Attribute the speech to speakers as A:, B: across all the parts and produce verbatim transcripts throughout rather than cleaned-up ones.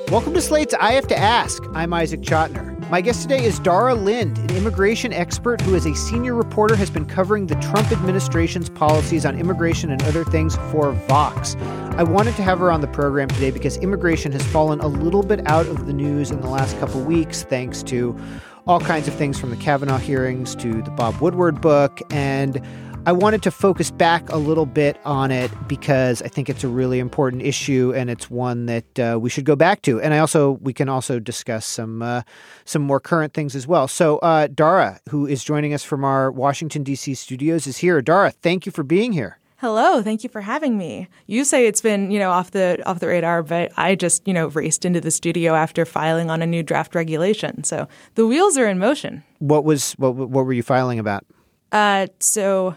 A: Welcome to Slate's I Have to Ask. I'm Isaac Chotiner. My guest today is Dara Lind, an immigration expert who as a senior reporter has been covering the Trump administration's policies on immigration and other things for Vox. I wanted to have her on the program today because immigration has fallen a little bit out of the news in the last couple weeks, thanks to all kinds of things from the Kavanaugh hearings to the Bob Woodward book. And I wanted to focus back a little bit on it because I think it's a really important issue and it's one that uh, we should go back to. And I also we can also discuss some uh, some more current things as well. So uh, Dara, who is joining us from our Washington, D C studios, is here. Dara, thank you for being here.
B: Hello, thank you for having me. You say it's been, you know, off the off the radar, but I just, you know, raced into the studio after filing on a new draft regulation. So the wheels are in motion.
A: What was what what were you filing about?
B: Uh, so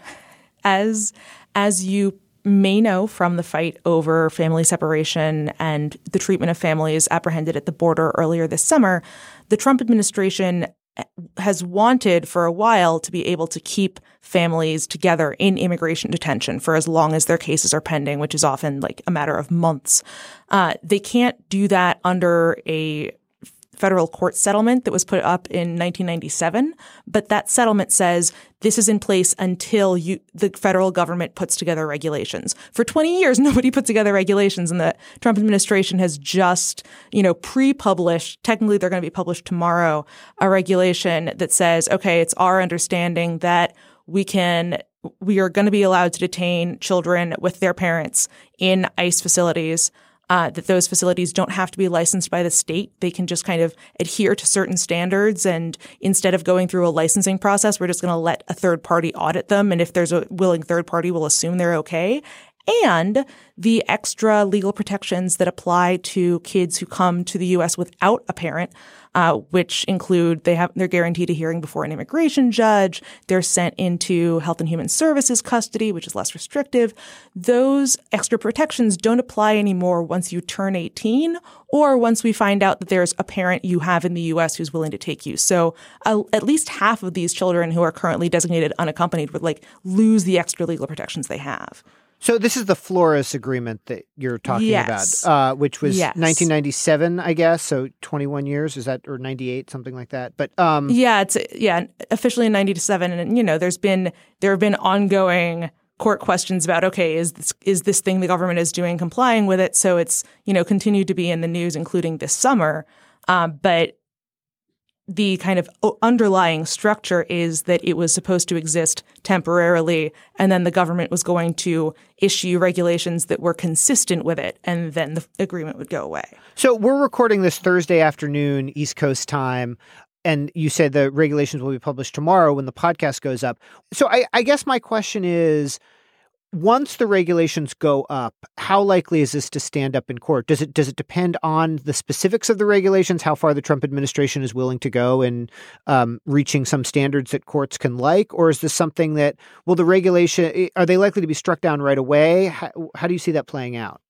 B: as as you may know from the fight over family separation and the treatment of families apprehended at the border earlier this summer, the Trump administration has wanted for a while to be able to keep families together in immigration detention for as long as their cases are pending, which is often like a matter of months. Uh, they can't do that under a federal court settlement that was put up in nineteen ninety-seven. But that settlement says this is in place until you, the federal government puts together regulations. For twenty years, nobody put together regulations, and the Trump administration has just, you know, pre-published, technically they're going to be published tomorrow, a regulation that says, okay, it's our understanding that we can we are going to be allowed to detain children with their parents in ICE facilities. Uh, that those facilities don't have to be licensed by the state. They can just kind of adhere to certain standards. And instead of going through a licensing process, we're just going to let a third party audit them. And if there's a willing third party, we'll assume they're okay. And the extra legal protections that apply to kids who come to the U S without a parent, uh, which include they have they're guaranteed a hearing before an immigration judge. They're sent into Health and Human Services custody, which is less restrictive. Those extra protections don't apply anymore once you turn eighteen or once we find out that there's a parent you have in the U S who's willing to take you. So uh, at least half of these children who are currently designated unaccompanied would like lose the extra legal protections they have.
A: So this is the Flores agreement that you're talking
B: yes.
A: about, uh, which was
B: yes.
A: nineteen ninety-seven, I guess. So twenty-one years, is that, or ninety-eight, something like that. But um,
B: yeah, it's yeah, officially in ninety-seven, and you know, there's been there have been ongoing court questions about okay, is this is this thing the government is doing complying with it? So it's you know continued to be in the news, including this summer, um, but. The kind of underlying structure is that it was supposed to exist temporarily, and then the government was going to issue regulations that were consistent with it, and then the agreement would go away.
A: So we're recording this Thursday afternoon, East Coast time, and you said the regulations will be published tomorrow when the podcast goes up. So I, I guess my question is, once the regulations go up, how likely is this to stand up in court? Does it does it depend on the specifics of the regulations, how far the Trump administration is willing to go in um, reaching some standards that courts can like? Or is this something that, will the regulation, are they likely to be struck down right away? How, how do you see that playing out?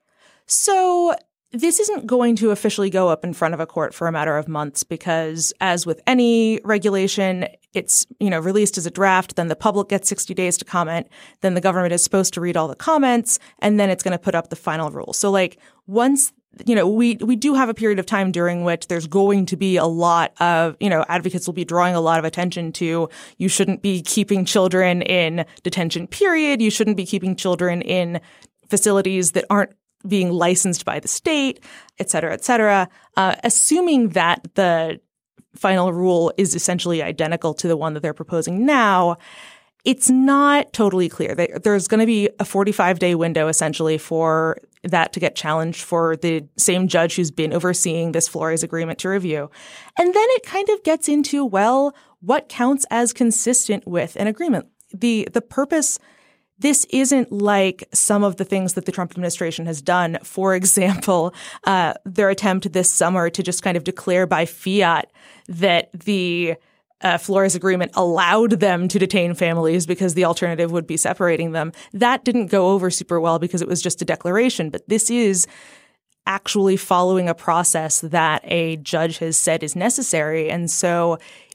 B: So this isn't going to officially go up in front of a court for a matter of months because, as with any regulation, it's, you know, released as a draft, then the public gets sixty days to comment, then the government is supposed to read all the comments, and then it's going to put up the final rule. So, like, once, you know, we we do have a period of time during which there's going to be a lot of, you know, advocates will be drawing a lot of attention to you shouldn't be keeping children in detention, period. You shouldn't be keeping children in facilities that aren't being licensed by the state, et cetera, et cetera. Uh, assuming that the final rule is essentially identical to the one that they're proposing now, it's not totally clear. There's going to be a forty-five day window essentially for that to get challenged for the same judge who's been overseeing this Flores agreement to review. And then it kind of gets into, well, what counts as consistent with an agreement? The the purpose This isn't like some of the things that the Trump administration has done. For example, uh, their attempt this summer to just kind of declare by fiat that the uh, Flores agreement allowed them to detain families because the alternative would be separating them. That didn't go over super well because it was just a declaration. But this is actually following a process that a judge has said is necessary. And so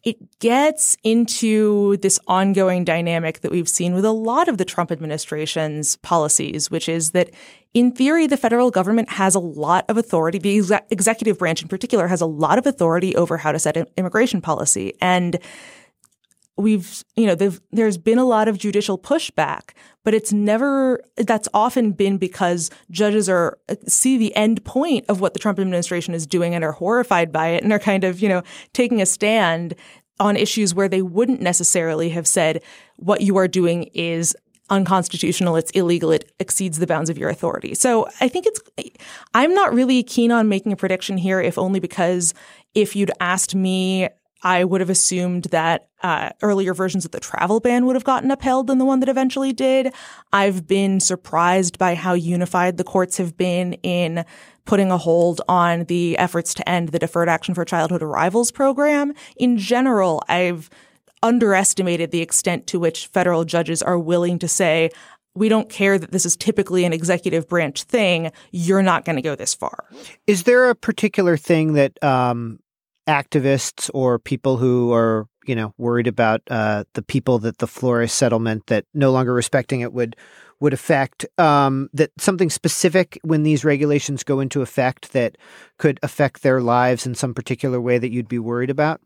B: it gets into this ongoing dynamic that we've seen with a lot of the Trump administration's policies, which is that in theory, the federal government has a lot of authority. The ex- executive branch in particular has a lot of authority over how to set immigration policy. And we've, you know, there's been a lot of judicial pushback, but it's never, that's often been because judges are, see the end point of what the Trump administration is doing and are horrified by it and are kind of, you know, taking a stand on issues where they wouldn't necessarily have said what you are doing is unconstitutional, it's illegal, it exceeds the bounds of your authority. So I think it's, I'm not really keen on making a prediction here, if only because if you'd asked me, I would have assumed that uh, earlier versions of the travel ban would have gotten upheld than the one that eventually did. I've been surprised by how unified the courts have been in putting a hold on the efforts to end the Deferred Action for Childhood Arrivals program. In general, I've underestimated the extent to which federal judges are willing to say, we don't care that this is typically an executive branch thing. You're not going to go this far.
A: Is there a particular thing that um, activists or people who are, you know, worried about uh, the people that the Flores settlement that no longer respecting it would would affect, um, that something specific when these regulations go into effect that could affect their lives in some particular way that you'd be worried about?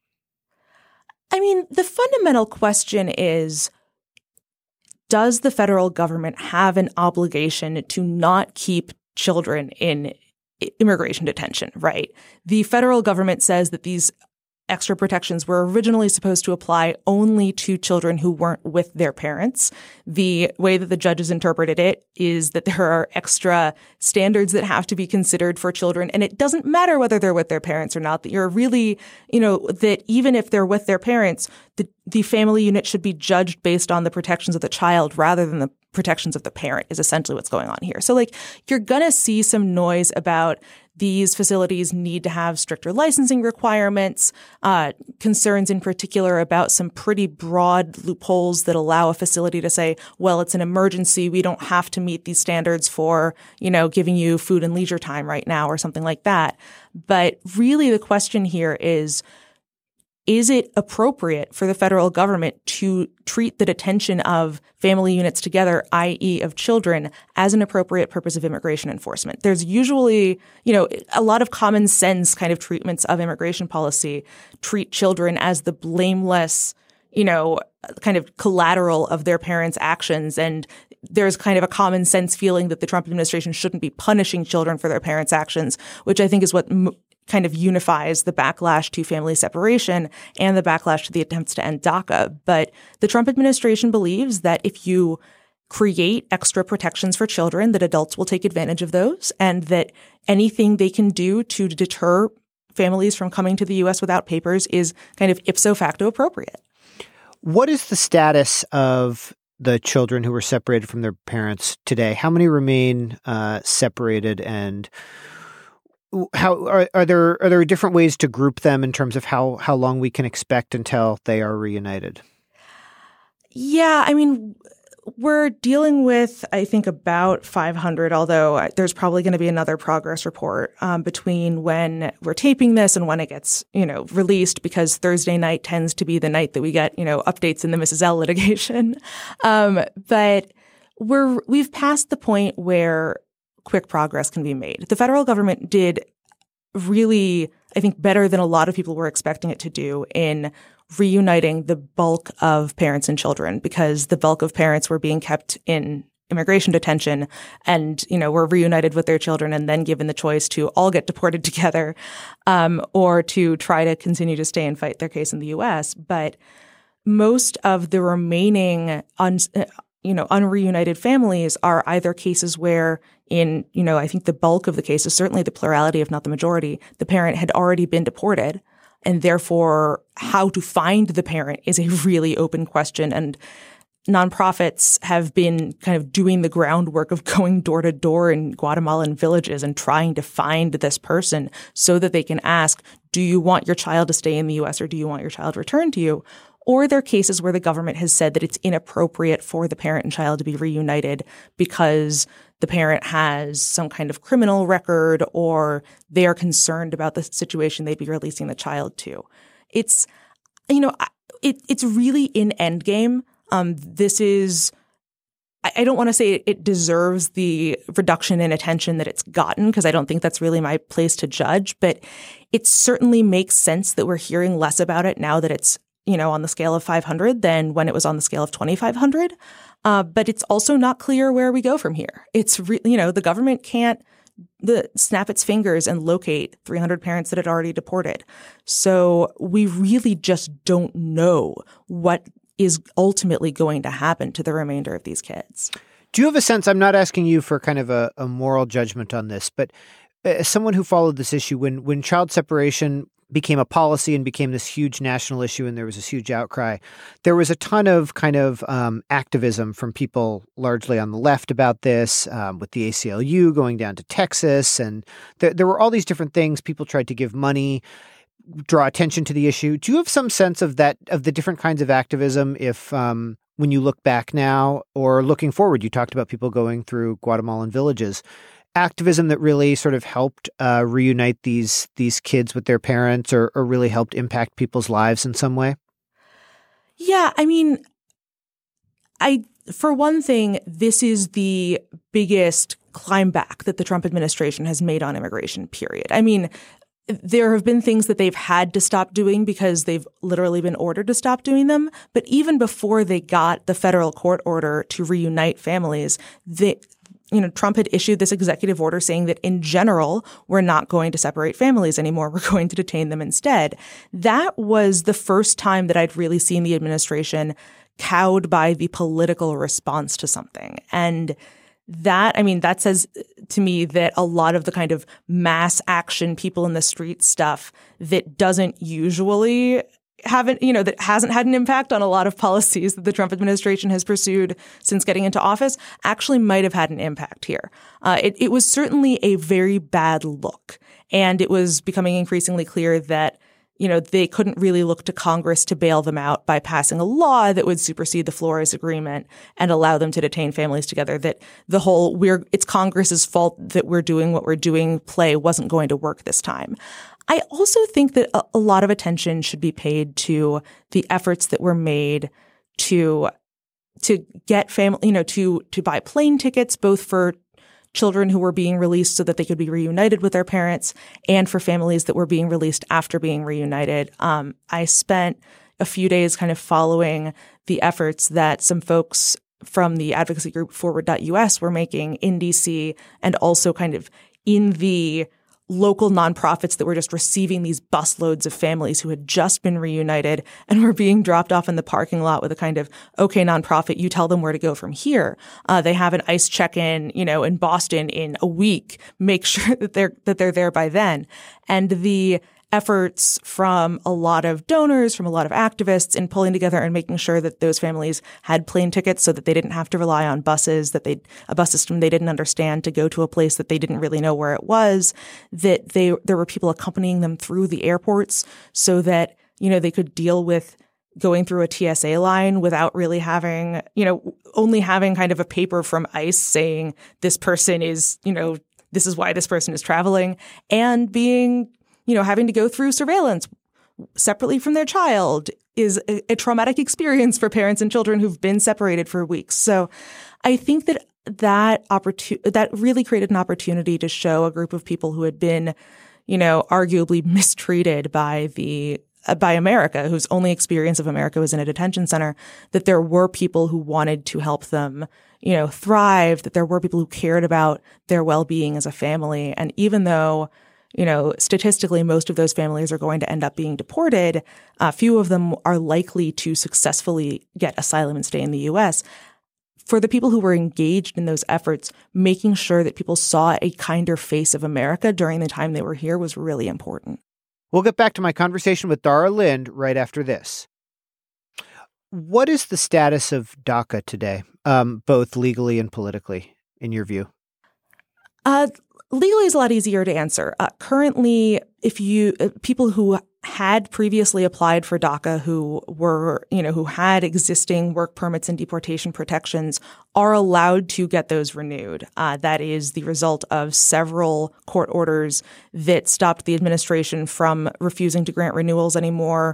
B: I mean, the fundamental question is, does the federal government have an obligation to not keep children in immigration detention, right? The federal government says that these extra protections were originally supposed to apply only to children who weren't with their parents. The way that the judges interpreted it is that there are extra standards that have to be considered for children. And it doesn't matter whether they're with their parents or not, that you're really, you know, that even if they're with their parents, the, the family unit should be judged based on the protections of the child rather than the protections of the parent is essentially what's going on here. So like you're going to see some noise about these facilities need to have stricter licensing requirements, uh, concerns in particular about some pretty broad loopholes that allow a facility to say, well, it's an emergency. We don't have to meet these standards for, you know, giving you food and leisure time right now or something like that. But really the question here is, is it appropriate for the federal government to treat the detention of family units together, that is of children, as an appropriate purpose of immigration enforcement? There's usually, you know, a lot of common sense kind of treatments of immigration policy treat children as the blameless, you know, kind of collateral of their parents' actions. And there's kind of a common sense feeling that the Trump administration shouldn't be punishing children for their parents' actions, which I think is what m- kind of unifies the backlash to family separation and the backlash to the attempts to end DACA. But the Trump administration believes that if you create extra protections for children, that adults will take advantage of those, and that anything they can do to deter families from coming to the U S without papers is kind of ipso facto appropriate.
A: What is the status of the children who were separated from their parents today? How many remain uh, separated, and how are, are there are there different ways to group them in terms of how, how long we can expect until they are reunited?
B: Yeah, I mean, we're dealing with, I think, about five hundred, although there's probably going to be another progress report um, between when we're taping this and when it gets, you know, released, because Thursday night tends to be the night that we get, you know, updates in the Missus L litigation. Um, but we're we've passed the point where quick progress can be made. The federal government did really, I think, better than a lot of people were expecting it to do in reuniting the bulk of parents and children, because the bulk of parents were being kept in immigration detention and, you know, were reunited with their children and then given the choice to all get deported together um, or to try to continue to stay and fight their case in the U S. But most of the remaining un- you know, unreunited families are either cases where in, you know, I think the bulk of the cases, certainly the plurality, if not the majority, the parent had already been deported. And therefore, how to find the parent is a really open question. And nonprofits have been kind of doing the groundwork of going door to door in Guatemalan villages and trying to find this person so that they can ask, do you want your child to stay in the U S or do you want your child returned to you? Or there are cases where the government has said that it's inappropriate for the parent and child to be reunited because the parent has some kind of criminal record or they are concerned about the situation they'd be releasing the child to. It's, you know, it, it's really in endgame. Um, this is, I don't want to say it deserves the reduction in attention that it's gotten, because I don't think that's really my place to judge, but it certainly makes sense that we're hearing less about it now that it's, you know, on the scale of five hundred than when it was on the scale of twenty-five hundred. Uh, but it's also not clear where we go from here. It's, re- you know, the government can't the snap its fingers and locate three hundred parents that had already deported. So we really just don't know what is ultimately going to happen to the remainder of these kids.
A: Do you have a sense, I'm not asking you for kind of a, a moral judgment on this, but as someone who followed this issue, when when child separation became a policy and became this huge national issue and there was this huge outcry, there was a ton of kind of um, activism from people largely on the left about this, um, with the A C L U going down to Texas. And th- there were all these different things. People tried to give money, draw attention to the issue. Do you have some sense of that, of the different kinds of activism, if um, when you look back now or looking forward? You talked about people going through Guatemalan villages, activism that really sort of helped uh, reunite these these kids with their parents, or, or really helped impact people's lives in some way?
B: Yeah, I mean, I for one thing, this is the biggest climb back that the Trump administration has made on immigration, period. I mean, there have been things that they've had to stop doing because they've literally been ordered to stop doing them. But even before they got the federal court order to reunite families, they, you know, Trump had issued this executive order saying that in general, we're not going to separate families anymore. We're going to detain them instead. That was the first time that I'd really seen the administration cowed by the political response to something. And that, I mean, that says to me that a lot of the kind of mass action, people in the street stuff that doesn't usually haven't, you know, that hasn't had an impact on a lot of policies that the Trump administration has pursued since getting into office, actually might have had an impact here. Uh, it, it was certainly a very bad look. And it was becoming increasingly clear that, you know, they couldn't really look to Congress to bail them out by passing a law that would supersede the Flores Agreement and allow them to detain families together, that the whole we're it's Congress's fault that we're doing what we're doing play wasn't going to work this time. I also think that a, a lot of attention should be paid to the efforts that were made to to get family, you know, to to buy plane tickets, both for children who were being released so that they could be reunited with their parents, and for families that were being released after being reunited. Um, I spent a few days kind of following the efforts that some folks from the advocacy group forward dot U S were making in D C, and also kind of in the local nonprofits that were just receiving these busloads of families who had just been reunited and were being dropped off in the parking lot with a kind of, okay, nonprofit, you tell them where to go from here. Uh, they have an ICE check-in, you know, in Boston in a week. Make sure that they're, that they're there by then. And the efforts from a lot of donors, from a lot of activists in pulling together and making sure that those families had plane tickets so that they didn't have to rely on buses, that they a bus system they didn't understand to go to a place that they didn't really know where it was, that they there were people accompanying them through the airports so that, you know, they could deal with going through a T S A line without really having, you know, only having kind of a paper from ICE saying this person is, you know, this is why this person is traveling, and being, you know, having to go through surveillance separately from their child is a, a traumatic experience for parents and children who've been separated for weeks. So I think that that opportunity, that really created an opportunity to show a group of people who had been, you know, arguably mistreated by the uh, by America, whose only experience of America was in a detention center, that there were people who wanted to help them, you know, thrive, that there were people who cared about their well-being as a family. And even though, you know, statistically, most of those families are going to end up being deported, uh, few of them are likely to successfully get asylum and stay in the U S. For the people who were engaged in those efforts, making sure that people saw a kinder face of America during the time they were here was really important.
A: We'll get back to my conversation with Dara Lind right after this. What is the status of DACA today, um, both legally and politically, in your view?
B: Uh, legally is a lot easier to answer. Uh, currently, if you uh, people who had previously applied for DACA, who were, you know, who had existing work permits and deportation protections, are allowed to get those renewed. Uh, that is the result of several court orders that stopped the administration from refusing to grant renewals anymore.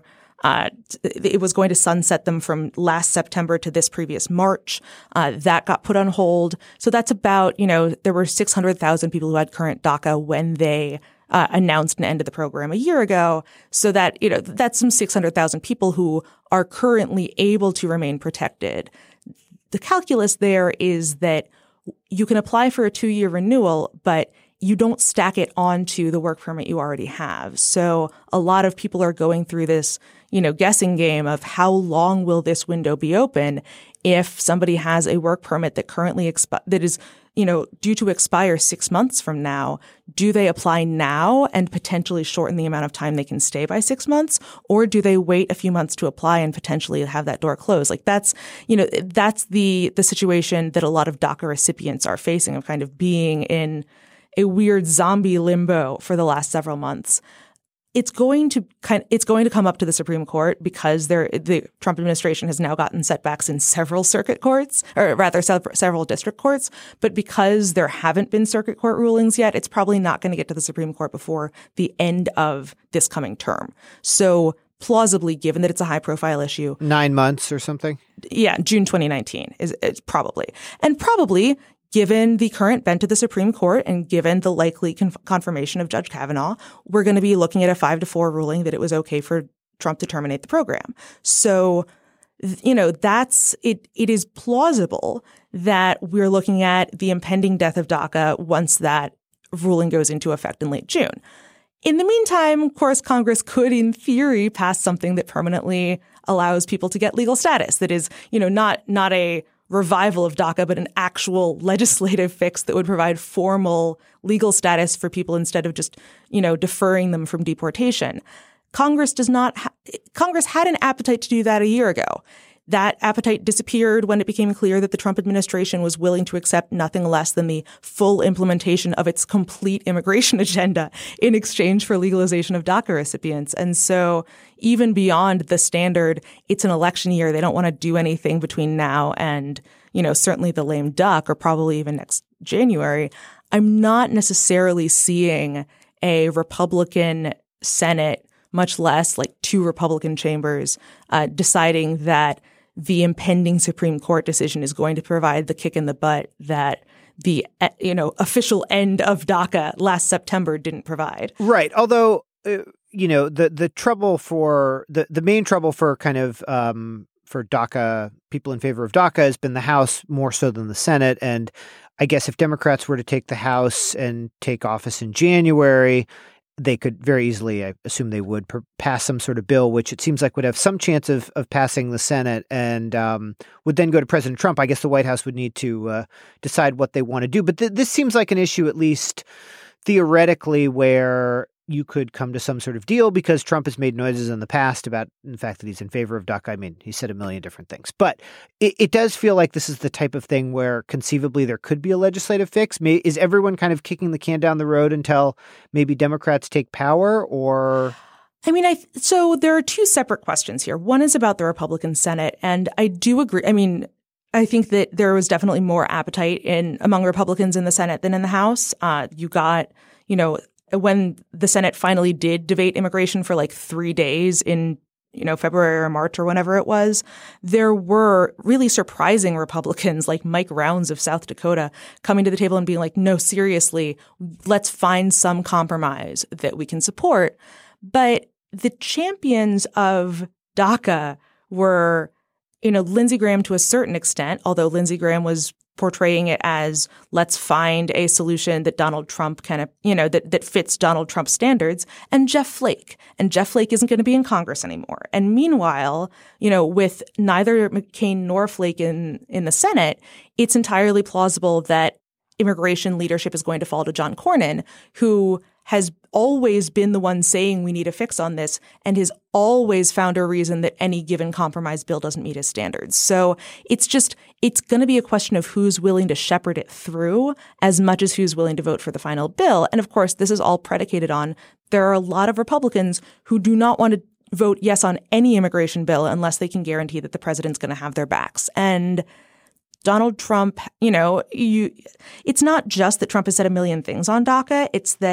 B: Uh, it was going to sunset them from last September to this previous March. Uh, that got put on hold. So that's about, you know, there were six hundred thousand people who had current DACA when they uh, announced an end of the program a year ago. So that, you know, that's some six hundred thousand people who are currently able to remain protected. The calculus there is that you can apply for a two-year renewal, but you don't stack it onto the work permit you already have. So a lot of people are going through this, you know, guessing game of how long will this window be open if somebody has a work permit that currently expi- that is, you know, due to expire six months from now. Do they apply now and potentially shorten the amount of time they can stay by six months? Or do they wait a few months to apply and potentially have that door closed? Like that's, you know, that's the the situation that a lot of DACA recipients are facing, of kind of being in a weird zombie limbo for the last several months. It's going to kind it's going to come up to the Supreme Court because there, the Trump administration has now gotten setbacks in several circuit courts, or rather several district courts. But because there haven't been circuit court rulings yet, it's probably not going to get to the Supreme Court before the end of this coming term. So plausibly, given that it's a high profile issue,
A: nine months or something.
B: Yeah, June twenty nineteen is, is probably, and probably. Given the current bent of the Supreme Court and given the likely conf- confirmation of Judge Kavanaugh, we're going to be looking at a five to four ruling that it was okay for Trump to terminate the program. So, you know, that's it. It is plausible that we're looking at the impending death of DACA once that ruling goes into effect in late June. In the meantime, of course, Congress could, in theory, pass something that permanently allows people to get legal status. That is, you know, not not a revival of DACA, but an actual legislative fix that would provide formal legal status for people instead of just, you know, deferring them from deportation. Congress does not ha- Congress had an appetite to do that a year ago. That appetite disappeared when it became clear that the Trump administration was willing to accept nothing less than the full implementation of its complete immigration agenda in exchange for legalization of DACA recipients. And so even beyond the standard, it's an election year, they don't want to do anything between now and, you know, certainly the lame duck or probably even next January, I'm not necessarily seeing a Republican Senate, much less like two Republican chambers, uh, deciding that the impending Supreme Court decision is going to provide the kick in the butt that the, you know, official end of DACA last September didn't provide.
A: Right. Although, uh, you know, the the trouble for the, the main trouble for kind of um, for DACA, people in favor of DACA has been the House more so than the Senate. And I guess if Democrats were to take the House and take office in January, they could very easily, I assume they would, per- pass some sort of bill, which it seems like would have some chance of, of passing the Senate and um, would then go to President Trump. I guess the White House would need to uh, decide what they want to do. But th- this seems like an issue, at least theoretically, where you could come to some sort of deal because Trump has made noises in the past about the fact that he's in favor of DACA. I mean, he said a million different things. But it, it does feel like this is the type of thing where conceivably there could be a legislative fix. May, is everyone kind of kicking the can down the road until maybe Democrats take power or...
B: I mean, I so there are two separate questions here. One is about the Republican Senate, and I do agree. I mean, I think that there was definitely more appetite in among Republicans in the Senate than in the House. Uh, you got, you know, when the Senate finally did debate immigration for like three days in, you know, February or March or whenever it was, there were really surprising Republicans like Mike Rounds of South Dakota coming to the table and being like, no, seriously, let's find some compromise that we can support. But the champions of DACA were, you know, Lindsey Graham to a certain extent, although Lindsey Graham was portraying it as let's find a solution that Donald Trump kind of, you know, that, that fits Donald Trump's standards, and Jeff Flake. And Jeff Flake isn't going to be in Congress anymore. And meanwhile, you know, with neither McCain nor Flake in, in the Senate, it's entirely plausible that immigration leadership is going to fall to John Cornyn, who has always been the one saying we need a fix on this and has always found a reason that any given compromise bill doesn't meet his standards. So it's just, it's going to be a question of who's willing to shepherd it through as much as who's willing to vote for the final bill. And of course, this is all predicated on there are a lot of Republicans who do not want to vote yes on any immigration bill unless they can guarantee that the president's going to have their backs. And Donald Trump, you know, you, it's not just that Trump has said a million things on DACA. It's that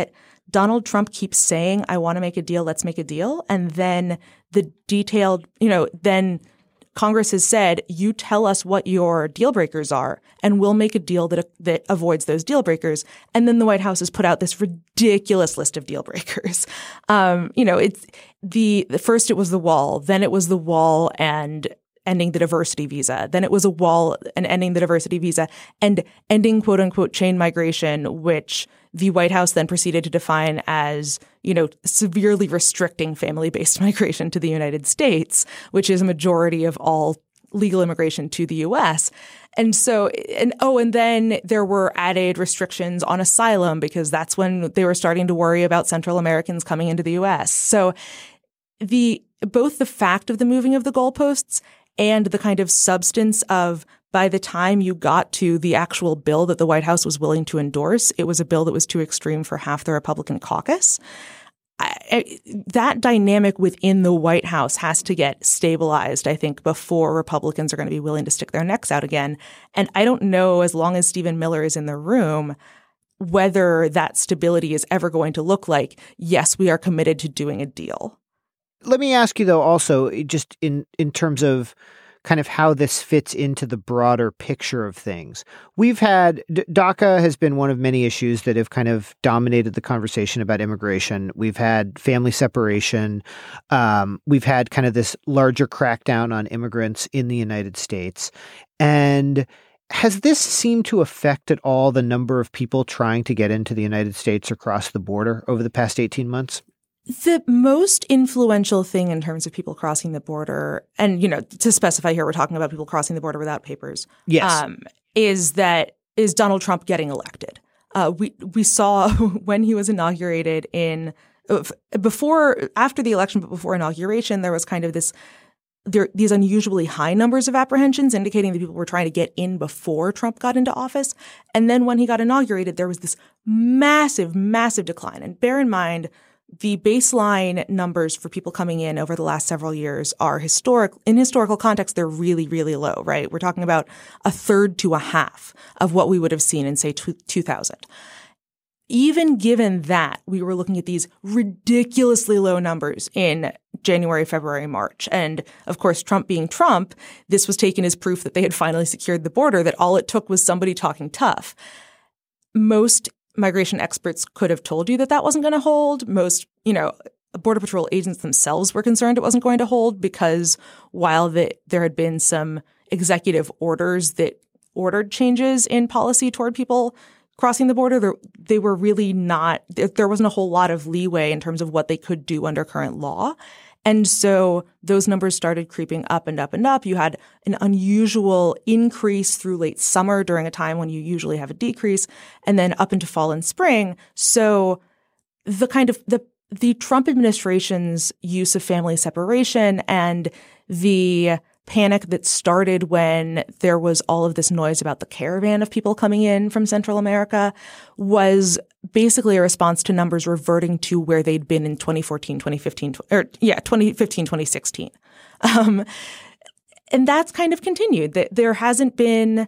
B: Donald Trump keeps saying, I want to make a deal, let's make a deal. And then the detailed, you know, then Congress has said, you tell us what your deal breakers are, and we'll make a deal that that avoids those deal breakers. And then the White House has put out this ridiculous list of deal breakers. Um, you know, it's the, the first it was the wall, then it was the wall and ending the diversity visa. Then it was a wall and ending the diversity visa and ending quote unquote chain migration, which the White House then proceeded to define as, you know, severely restricting family-based migration to the United States, which is a majority of all legal immigration to the U S. And so, and oh, and then there were added restrictions on asylum because that's when they were starting to worry about Central Americans coming into the U S. So the both the fact of the moving of the goalposts and the kind of substance of, by the time you got to the actual bill that the White House was willing to endorse, it was a bill that was too extreme for half the Republican caucus. I, I, that dynamic within the White House has to get stabilized, I think, before Republicans are going to be willing to stick their necks out again. And I don't know, as long as Stephen Miller is in the room, whether that stability is ever going to look like, yes, we are committed to doing a deal.
A: Let me ask you, though, also, just in, in terms of kind of how this fits into the broader picture of things. We've had, D- DACA has been one of many issues that have kind of dominated the conversation about immigration. We've had family separation. Um, we've had kind of this larger crackdown on immigrants in the United States. And has this seemed to affect at all the number of people trying to get into the United States or cross the border over the past eighteen months?
B: The most influential thing in terms of people crossing the border, and, you know, to specify here, we're talking about people crossing the border without papers.
A: Yes.
B: Um, is that is Donald Trump getting elected. Uh, we we saw when he was inaugurated in before after the election, but before inauguration, there was kind of this there these unusually high numbers of apprehensions indicating that people were trying to get in before Trump got into office. And then when he got inaugurated, there was this massive, massive decline. And bear in mind, the baseline numbers for people coming in over the last several years are historic. In historical context, they're really, really low, right? We're talking about a third to a half of what we would have seen in, say, two thousand. Even given that, we were looking at these ridiculously low numbers in January, February, March. And of course, Trump being Trump, this was taken as proof that they had finally secured the border, that all it took was somebody talking tough. Most migration experts could have told you that that wasn't going to hold. Most, you know, Border Patrol agents themselves were concerned it wasn't going to hold because while the, there had been some executive orders that ordered changes in policy toward people crossing the border, they were really not, there wasn't a whole lot of leeway in terms of what they could do under current law. And so those numbers started creeping up and up and up. You had an unusual increase through late summer during a time when you usually have a decrease, and then up into fall and spring. So the kind of the the Trump administration's use of family separation and the panic that started when there was all of this noise about the caravan of people coming in from Central America was basically a response to numbers reverting to where they'd been in twenty fourteen, twenty fifteen, or yeah, twenty fifteen, twenty sixteen. Um, and that's kind of continued. That there hasn't been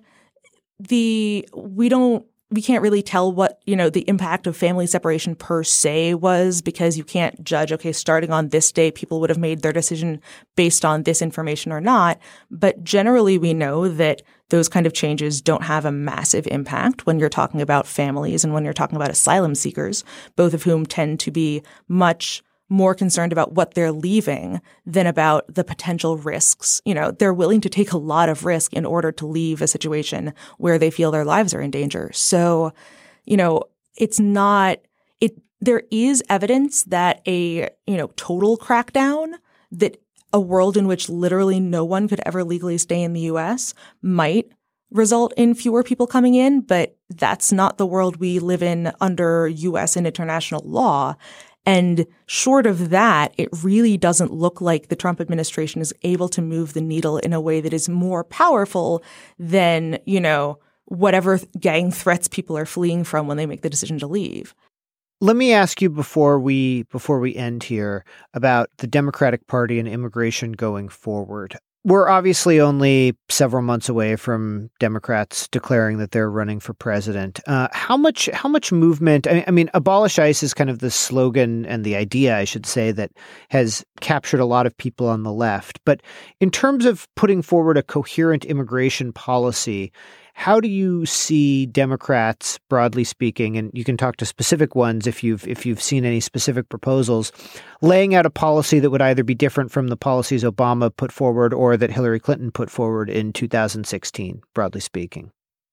B: the, we don't, we can't really tell what, you know, the impact of family separation per se was because you can't judge, okay, starting on this day, people would have made their decision based on this information or not. But generally, we know that those kind of changes don't have a massive impact when you're talking about families and when you're talking about asylum seekers, both of whom tend to be much more concerned about what they're leaving than about the potential risks. You know, they're willing to take a lot of risk in order to leave a situation where they feel their lives are in danger. So, you know, it's not, it, there is evidence that a, you know, total crackdown, that a world in which literally no one could ever legally stay in the U S might result in fewer people coming in, but that's not the world we live in under U S and international law. And short of that, it really doesn't look like the Trump administration is able to move the needle in a way that is more powerful than, you know, whatever gang threats people are fleeing from when they make the decision to leave.
A: Let me ask you before we before we end here about the Democratic Party and immigration going forward. We're obviously only several months away from Democrats declaring that they're running for president. Uh, how much how much movement, I, I mean, abolish ICE is kind of the slogan and the idea, I should say, that has captured a lot of people on the left. But in terms of putting forward a coherent immigration policy, how do you see Democrats, broadly speaking, and you can talk to specific ones if you've if you've seen any specific proposals, laying out a policy that would either be different from the policies Obama put forward or that Hillary Clinton put forward in two thousand sixteen, broadly speaking?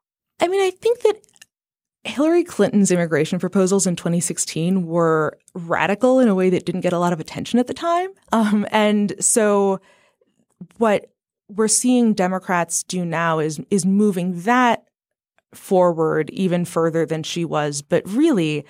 B: I mean, I think that Hillary Clinton's immigration proposals in twenty sixteen were radical in a way that didn't get a lot of attention at the time. Um, and so what we're seeing Democrats do now is is moving that forward even further than she was. But really,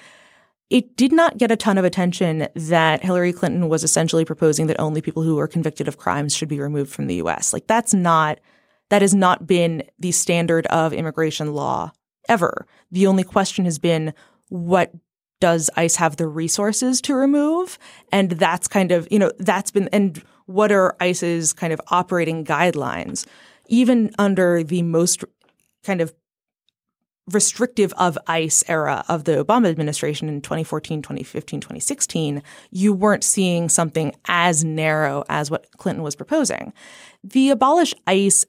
B: it did not get a ton of attention that Hillary Clinton was essentially proposing that only people who are convicted of crimes should be removed from the U S. Like, that's not that has not been the standard of immigration law ever. The only question has been, what does ICE have the resources to remove? And that's kind of, you know, that's been, and what are ICE's kind of operating guidelines? Even under the most kind of restrictive of ICE era of the Obama administration in twenty fourteen, twenty fifteen, twenty sixteen, you weren't seeing something as narrow as what Clinton was proposing. The abolish ICE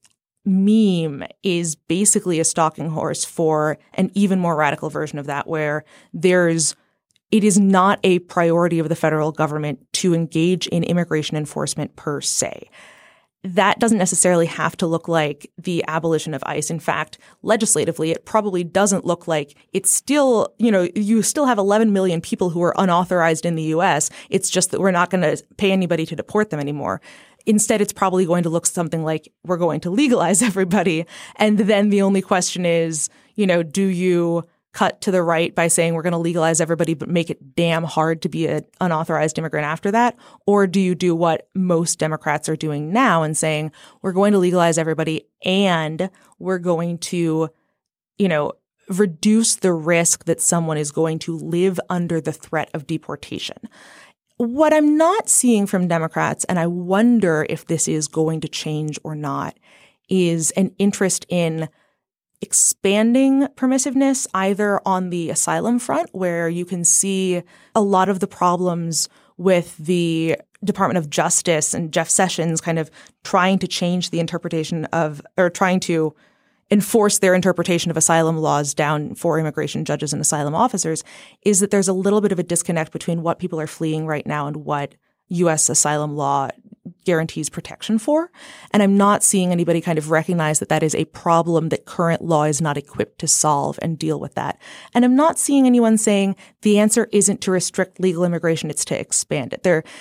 B: meme is basically a stalking horse for an even more radical version of that, where there's it is not a priority of the federal government to engage in immigration enforcement per se. That doesn't necessarily have to look like the abolition of ICE. In fact, legislatively, it probably doesn't look like it's still, you know, you still have eleven million people who are unauthorized in the U S. It's just that we're not going to pay anybody to deport them anymore. Instead, it's probably going to look something like we're going to legalize everybody. And then the only question is, you know, do you cut to the right by saying we're going to legalize everybody but make it damn hard to be an unauthorized immigrant after that? Or do you do what most Democrats are doing now and saying we're going to legalize everybody and we're going to, you know, reduce the risk that someone is going to live under the threat of deportation? What I'm not seeing from Democrats, and I wonder if this is going to change or not, is an interest in expanding permissiveness either on the asylum front, where you can see a lot of the problems with the Department of Justice and Jeff Sessions kind of trying to change the interpretation of, or trying to enforce their interpretation of asylum laws down for immigration judges and asylum officers, is that there's a little bit of a disconnect between what people are fleeing right now and what U S asylum law guarantees protection for. And I'm not seeing anybody kind of recognize that that is a problem that current law is not equipped to solve and deal with that. And I'm not seeing anyone saying the answer isn't to restrict legal immigration, it's to expand it. There,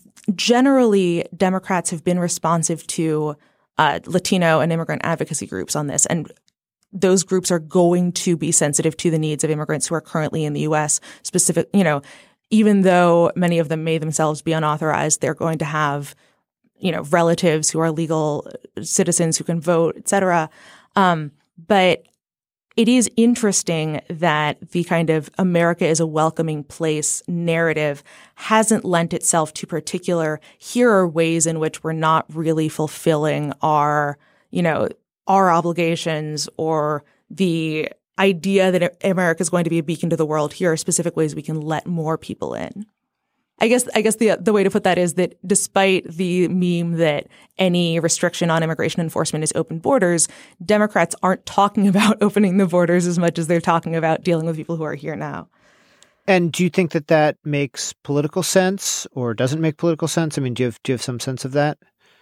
B: generally, Democrats have been responsive to uh, Latino and immigrant advocacy groups on this. And those groups are going to be sensitive to the needs of immigrants who are currently in the U S, specific, you know, even though many of them may themselves be unauthorized, they're going to have, you know, relatives who are legal citizens who can vote, et cetera. Um, but it is interesting that the kind of America is a welcoming place narrative hasn't lent itself to particular, here are ways in which we're not really fulfilling our, you know, our obligations or the idea that America is going to be a beacon to the world. Here are specific ways we can let more people in. I guess I guess the the way to put that is that despite the meme that any restriction on immigration enforcement is open borders, Democrats aren't talking about opening the borders as much as they're talking about dealing with people who are here now.
A: And do you think that that makes political sense or doesn't make political sense? I mean, do you have, do you have some sense of that?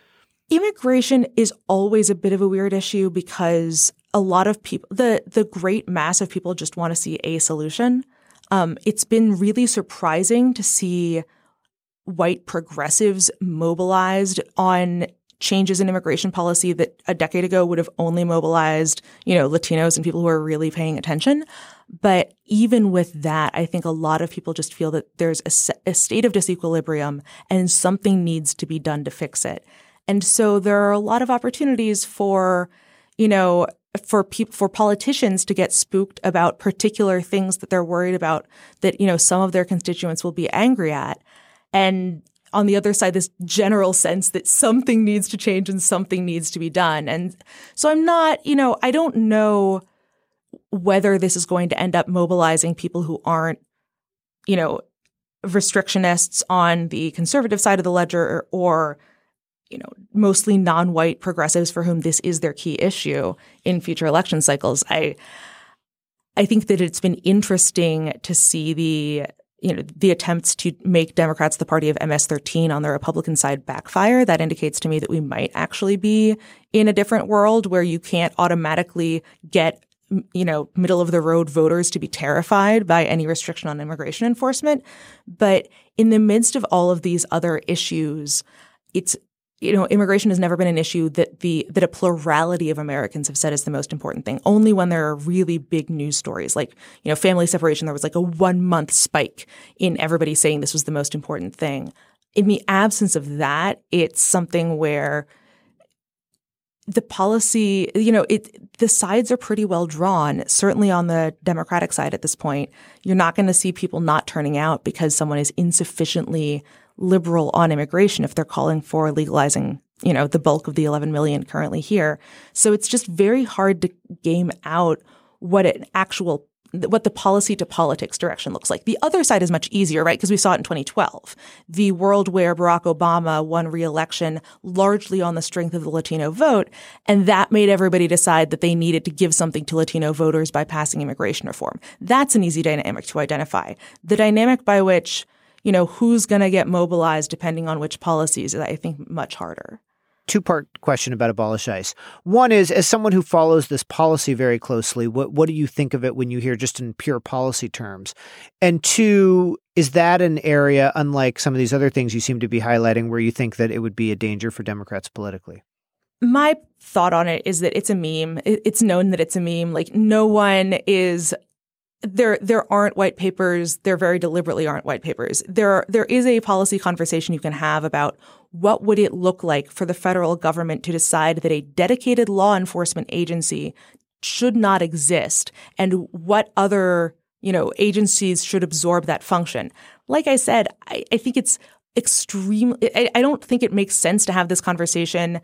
B: Immigration is always a bit of a weird issue because a lot of people, the the great mass of people just want to see a solution. Um, it's been really surprising to see white progressives mobilized on changes in immigration policy that a decade ago would have only mobilized, you know, Latinos and people who are really paying attention. But even with that, I think a lot of people just feel that there's a, a state of disequilibrium and something needs to be done to fix it. And so there are a lot of opportunities for, you know, for people, for politicians to get spooked about particular things that they're worried about that, you know, some of their constituents will be angry at. And on the other side, this general sense that something needs to change and something needs to be done. And so I'm not, you know, I don't know whether this is going to end up mobilizing people who aren't, you know, restrictionists on the conservative side of the ledger or, or you know, mostly non-white progressives for whom this is their key issue in future election cycles. I I think that it's been interesting to see the, you know, the attempts to make Democrats the party of M S thirteen on the Republican side backfire. That indicates to me that we might actually be in a different world where you can't automatically get, you know, middle of the road voters to be terrified by any restriction on immigration enforcement. But in the midst of all of these other issues, it's, you know, immigration has never been an issue that the that a plurality of Americans have said is the most important thing. Only when there are really big news stories like, you know, family separation, there was like a one month spike in everybody saying this was the most important thing. In the absence of that, it's something where the policy, you know, it the sides are pretty well drawn, certainly on the Democratic side at this point. You're not going to see people not turning out because someone is insufficiently liberal on immigration if they're calling for legalizing, you know, the bulk of the eleven million currently here. So it's just very hard to game out what an actual what the policy to politics direction looks like. The other side is much easier, right? Because we saw it in twenty twelve, the world where Barack Obama won re-election largely on the strength of the Latino vote. And that made everybody decide that they needed to give something to Latino voters by passing immigration reform. That's an easy dynamic to identify. The dynamic by which, you know, who's going to get mobilized depending on which policies is, I think, much harder.
A: Two-part question about Abolish ICE. One is, as someone who follows this policy very closely, what what do you think of it when you hear just in pure policy terms? And two, is that an area, unlike some of these other things you seem to be highlighting, where you think that it would be a danger for Democrats politically?
B: My thought on it is that it's a meme. It's known that it's a meme. Like, no one is There there aren't white papers. There very deliberately aren't white papers. There there is a policy conversation you can have about what would it look like for the federal government to decide that a dedicated law enforcement agency should not exist, and what other, you know, agencies should absorb that function. Like I said, I, I think it's extreme. I, I don't think it makes sense to have this conversation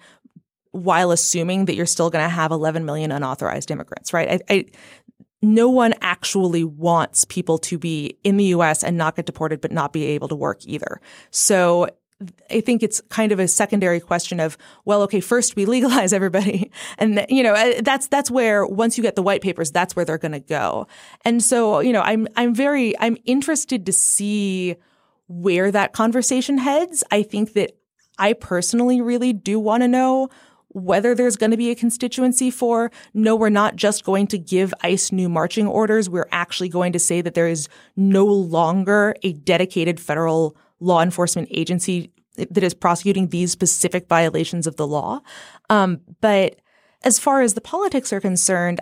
B: while assuming that you're still going to have eleven million unauthorized immigrants, right? I, I No one actually wants people to be in the U S and not get deported but not be able to work either. So I think it's kind of a secondary question of, well, okay, first we legalize everybody. And, th- you know, that's that's where once you get the white papers, that's where they're going to go. And so, you know, I'm I'm very I'm interested to see where that conversation heads. I think that I personally really do want to know whether there's going to be a constituency for, no, we're not just going to give ICE new marching orders. We're actually going to say that there is no longer a dedicated federal law enforcement agency that is prosecuting these specific violations of the law. Um, but as far as the politics are concerned,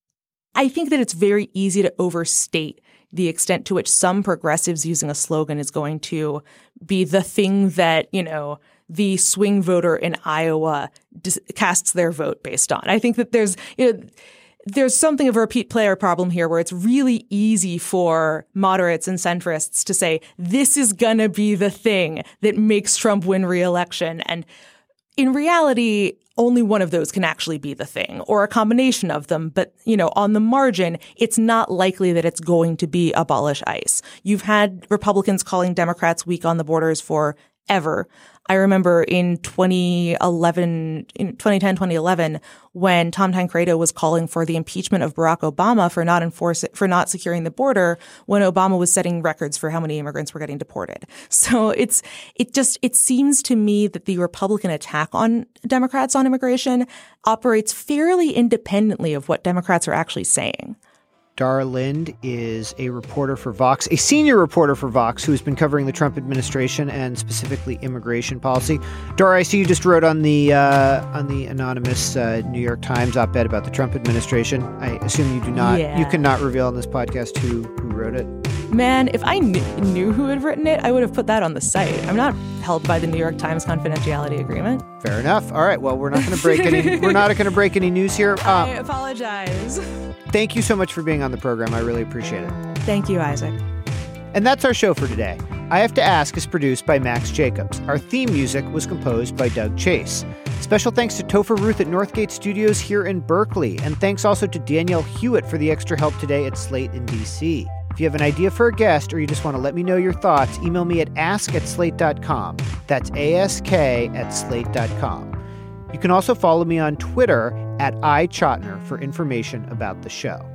B: I think that it's very easy to overstate the extent to which some progressives using a slogan is going to be the thing that, you know, the swing voter in Iowa dis- casts their vote based on. I think that there's, you know, there's something of a repeat player problem here where it's really easy for moderates and centrists to say, this is going to be the thing that makes Trump win re-election. And in reality, only one of those can actually be the thing, or a combination of them. But, you know, on the margin, it's not likely that it's going to be abolish ICE. You've had Republicans calling Democrats weak on the borders forever. I remember in twenty eleven, in twenty ten, twenty eleven, when Tom Tancredo was calling for the impeachment of Barack Obama for not enforce for not securing the border, when Obama was setting records for how many immigrants were getting deported. So it's it just it seems to me that the Republican attack on Democrats on immigration operates fairly independently of what Democrats are actually saying.
A: Dara Lind is a reporter for Vox, a senior reporter for Vox, who has been covering the Trump administration and specifically immigration policy. Dara, I see you just wrote on the uh, on the anonymous uh, New York Times op-ed about the Trump administration. I assume you do not,
B: yeah.
A: you cannot reveal on this podcast who, who wrote it.
B: Man, if I kn- knew who had written it, I would have put that on the site. I'm not held by the New York Times confidentiality agreement.
A: Fair enough. All right. Well, we're not going to break any. We're not going to break any news here. Um,
B: I apologize.
A: Thank you so much for being on the program. I really appreciate it.
B: Thank you, Isaac.
A: And that's our show for today. I Have to Ask is produced by Max Jacobs. Our theme music was composed by Doug Chase. Special thanks to Topher Ruth at Northgate Studios here in Berkeley. And thanks also to Danielle Hewitt for the extra help today at Slate in D C. If you have an idea for a guest or you just want to let me know your thoughts, email me at ask at slate dot com. That's A S K at slate dot com. You can also follow me on Twitter at iChotner for information about the show.